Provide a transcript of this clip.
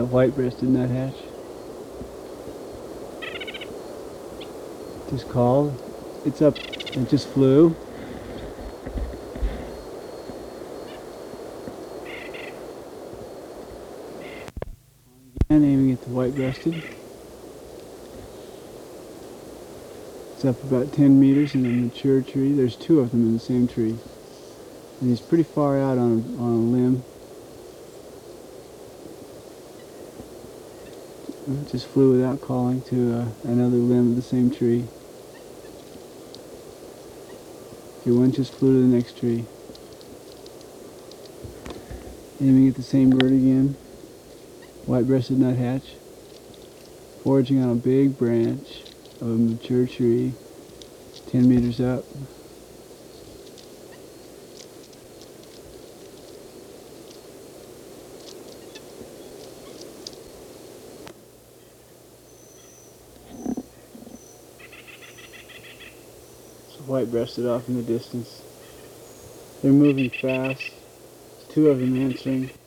a white-breasted nuthatch. Just called. It's up. It just flew. And aiming at the white-breasted. It's up about 10 meters in a mature tree. There's two of them in the same tree. And he's pretty far out on a limb. It just flew without calling to another limb of the same tree. Okay, one just flew to the next tree. Aiming at the same bird again. White-breasted nuthatch. Foraging on a big branch of a mature tree, 10 meters up. It's white-breasted off in the distance. They're moving fast. There's two of them answering.